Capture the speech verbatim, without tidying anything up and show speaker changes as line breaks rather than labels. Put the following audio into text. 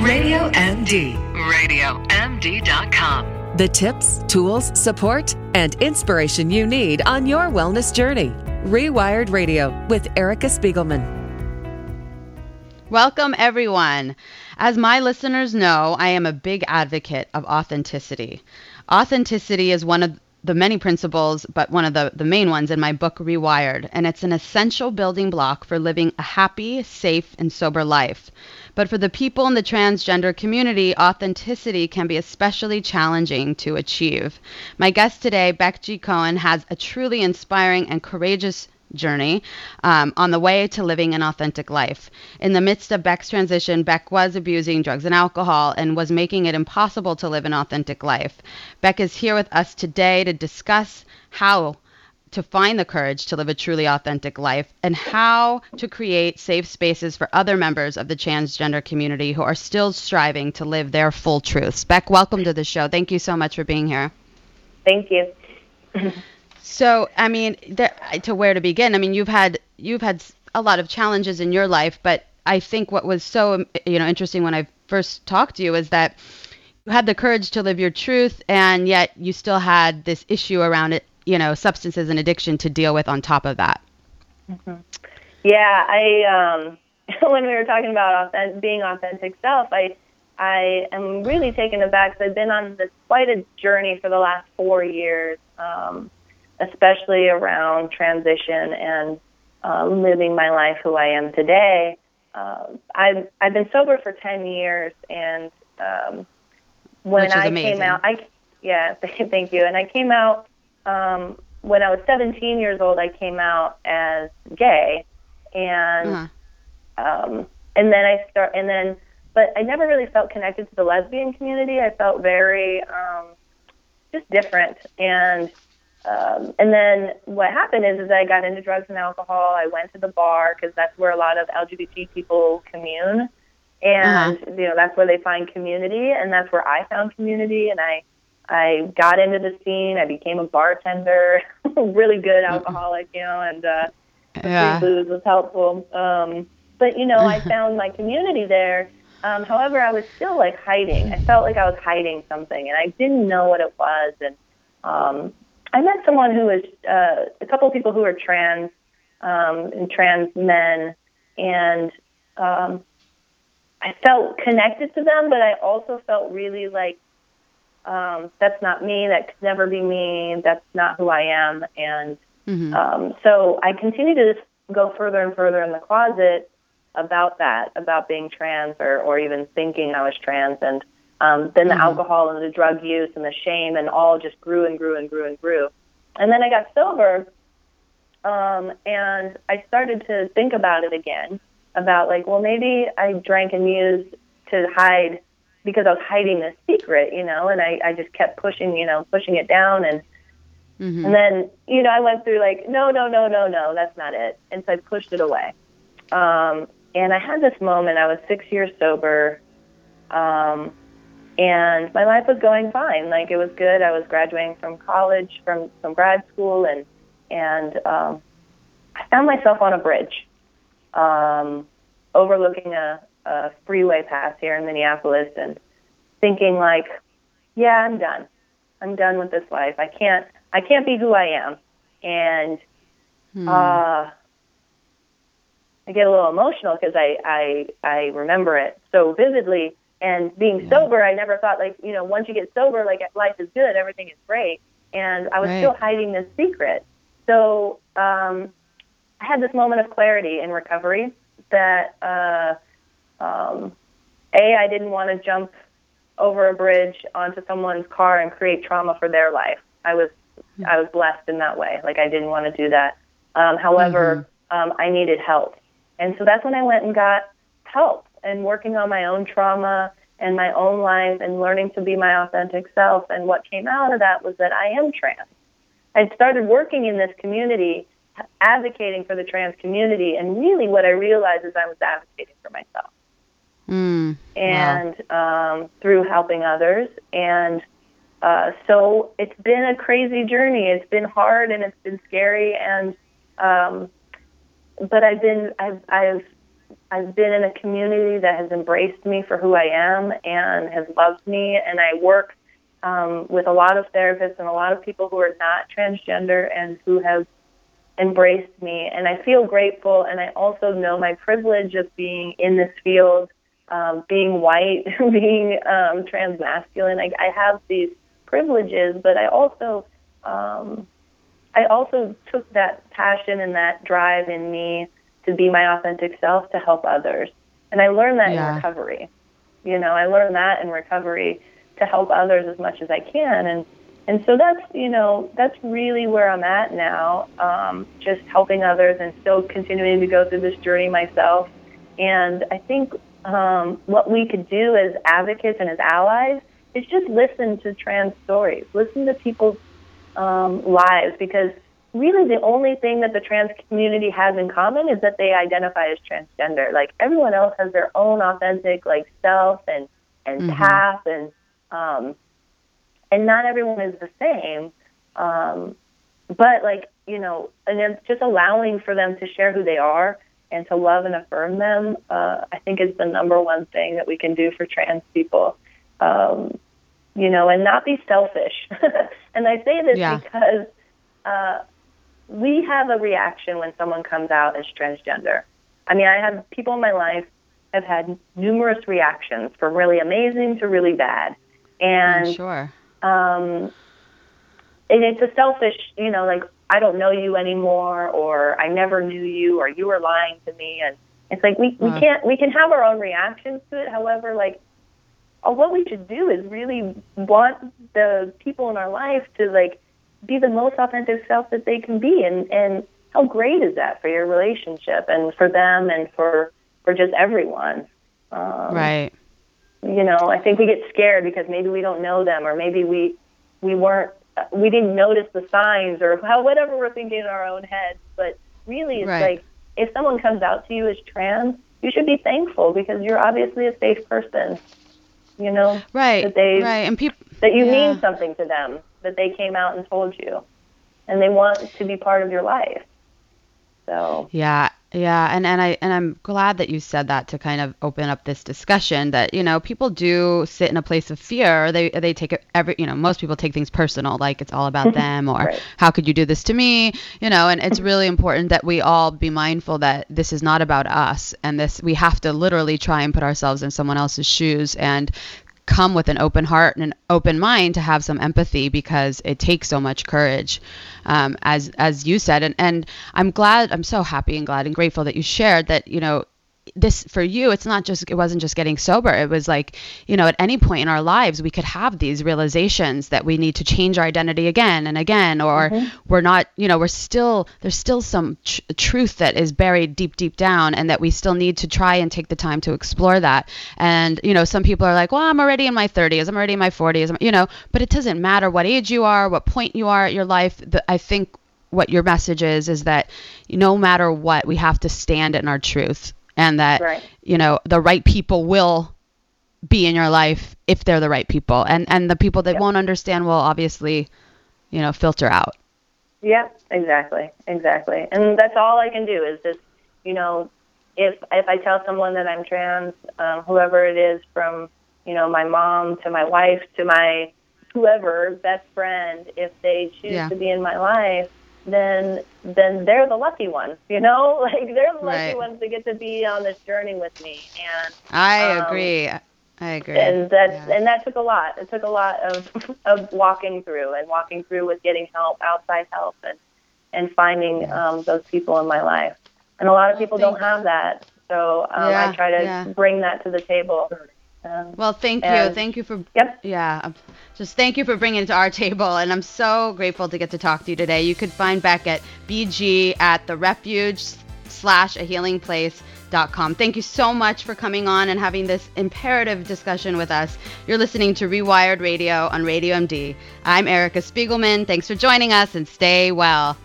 Radio M D. radio m d dot com. The tips, tools, support, and inspiration you need on your wellness journey. Rewired Radio with Erica Spiegelman.
Welcome, everyone. As my listeners know, I am a big advocate of authenticity. Authenticity is one of the many principles, but one of the, the main ones in my book, Rewired, and it's an essential building block for living a happy, safe, and sober life. But for the people in the transgender community, authenticity can be especially challenging to achieve. My guest today, Beck G. Cohen, has a truly inspiring and courageous journey um, on the way to living an authentic life. In the midst of Beck's transition, Beck was abusing drugs and alcohol and was making it impossible to live an authentic life. Beck is here with us today to discuss how to find the courage to live a truly authentic life and how to create safe spaces for other members of the transgender community who are still striving to live their full truths. Beck, welcome to the show. Thank you so much for being here.
Thank you.
So, I mean, there, to where to begin? I mean, you've had you've had a lot of challenges in your life, but I think what was so you know interesting when I first talked to you is that you had the courage to live your truth, and yet you still had this issue around it, you know, substances and addiction to deal with on top of that.
Mm-hmm. Yeah, I um, when we were talking about authentic, being authentic self, I I am really taken aback because I've been on this quite a journey for the last four years. Um, especially around transition and uh, living my life who I am today. Uh, I've, I've been sober for ten years, and um, when I amazing. came out, I yeah, thank you. And I came out, um, when I was seventeen years old, I came out as gay, and uh-huh. um, and then I start, and then, but I never really felt connected to the lesbian community. I felt very um, just different, and Um, and then what happened is, is I got into drugs and alcohol. I went to the bar because that's where a lot of L G B T people commune. And, uh-huh. you know, that's where they find community. And that's where I found community. And I, I got into the scene. I became a bartender, really good alcoholic, you know, and uh,
yeah.
free booze was helpful. Um, but, you know, I found my community there. Um, however, I was still, like, hiding. I felt like I was hiding something. And I didn't know what it was. And, um, I met someone who was, uh, a couple of people who were trans, um, and trans men, and um, I felt connected to them, but I also felt really like, um, that's not me, that could never be me, that's not who I am, and mm-hmm. um, so I continued to just go further and further in the closet about that, about being trans, or, or even thinking I was trans, and Um, then the mm-hmm. alcohol and the drug use and the shame and all just grew and grew and grew and grew. And then I got sober, um, and I started to think about it again, about like, well, maybe I drank and used to hide because I was hiding this secret, you know, and I, I just kept pushing, you know, pushing it down. And mm-hmm. and then, you know, I went through like, no, no, no, no, no, that's not it. And so I pushed it away. Um, and I had this moment. I was six years sober. Um, And my life was going fine. Like, it was good. I was graduating from college, from, from grad school, and and um, I found myself on a bridge um, overlooking a, a freeway pass here in Minneapolis and thinking, like, yeah, I'm done. I'm done with this life. I can't I can't be who I am. And hmm. uh, I get a little emotional because I, I, I remember it so vividly. And being yeah. sober, I never thought, like, you know, once you get sober, like, life is good, everything is great. And I was right. still hiding this secret. So um, I had this moment of clarity in recovery that, uh, um, A, I didn't want to jump over a bridge onto someone's car and create trauma for their life. I was mm-hmm. I was blessed in that way. Like, I didn't want to do that. Um, however, mm-hmm. um, I needed help. And so that's when I went and got help, and working on my own trauma and my own life and learning to be my authentic self. And what came out of that was that I am trans. I started working in this community, advocating for the trans community, and really what I realized is I was advocating for myself.
Mm,
and
wow.
um, through helping others. And uh, so it's been a crazy journey. It's been hard and it's been scary. And um, but I've been I've I've I've been in a community that has embraced me for who I am and has loved me, and I work um, with a lot of therapists and a lot of people who are not transgender and who have embraced me, and I feel grateful. And I also know my privilege of being in this field, um, being white, being um, transmasculine. I, I have these privileges, but I also, um, I also took that passion and that drive in me to be my authentic self to help others, and I learned that
yeah.
in recovery. You know, I learned that in recovery to help others as much as I can, and. And so that's, you know, that's really where I'm at now, um, just helping others and still continuing to go through this journey myself. And I think um, what we could do as advocates and as allies is just listen to trans stories, listen to people's um, lives, because really the only thing that the trans community has in common is that they identify as transgender. Like, everyone else has their own authentic, like, self and, and mm-hmm. path, and um And not everyone is the same, um, but, like, you know, and it's just allowing for them to share who they are and to love and affirm them, uh, I think is the number one thing that we can do for trans people, um, you know, and not be selfish. And I say this yeah. because uh, we have a reaction when someone comes out as transgender. I mean, I have people in my life have had numerous reactions, from really amazing to really bad. And
I'm sure.
Um, and it's a selfish, you know, like, I don't know you anymore, or I never knew you, or you were lying to me. And it's like, we, we can't, we can have our own reactions to it. However, like, oh, what we should do is really want the people in our life to, like, be the most authentic self that they can be. And, and how great is that for your relationship and for them and for, for just everyone? Um,
right.
You know, I think we get scared because maybe we don't know them, or maybe we we weren't, we didn't notice the signs, or how, whatever we're thinking in our own heads. But really, it's
right.
like, if someone comes out to you as trans, you should be thankful, because you're obviously a safe person. You know,
right?
That they
right, and people
that you
yeah.
mean something to them, that they came out and told you, and they want to be part of your life. So
yeah. Yeah, and, and I and I'm glad that you said that, to kind of open up this discussion, that, you know, people do sit in a place of fear. They they take it every you know most people take things personal, like it's all about them, or
right.
how could you do this to me? You know, and it's really important that we all be mindful that this is not about us, and this we have to literally try and put ourselves in someone else's shoes and come with an open heart and an open mind to have some empathy, because it takes so much courage, um, as as you said. And, and I'm glad, I'm so happy and glad and grateful that you shared that, you know, this for you, it's not just, it wasn't just getting sober. It was like, you know, at any point in our lives, we could have these realizations that we need to change our identity again and again, or mm-hmm. we're not, you know, we're still, there's still some tr- truth that is buried deep, deep down, and that we still need to try and take the time to explore that. And, you know, some people are like, well, I'm already in my thirties, I'm already in my forties, you know, but it doesn't matter what age you are, what point you are at your life. The, I think what your message is, is that no matter what, we have to stand in our truth. And that, right. you know, the right people will be in your life if they're the right people. And, and the people that yep. won't understand will obviously, you know, filter out.
Yeah, exactly. Exactly. And that's all I can do is just, you know, if if I tell someone that I'm trans, um, whoever it is, from, you know, my mom to my wife to my whoever, best friend, if they choose yeah. to be in my life, then then they're the lucky ones, you know? Like, they're the lucky
right.
ones to get to be on this journey with me. And
I
um,
agree. I agree.
And that
yeah.
and that took a lot. It took a lot of of walking through and walking through with getting help, outside help, and and finding yeah. um, those people in my life. And a lot of people don't have that. So um,
yeah,
I try to
yeah.
bring that to the table. Um,
well, thank
and,
you. Thank you for,
yep.
yeah, just thank you for bringing it to our table. And I'm so grateful to get to talk to you today. You could find Beck at B G at the refuge slash a healing place dot com. Thank you so much for coming on and having this imperative discussion with us. You're listening to Rewired Radio on Radio M D. I'm Erica Spiegelman. Thanks for joining us, and stay well.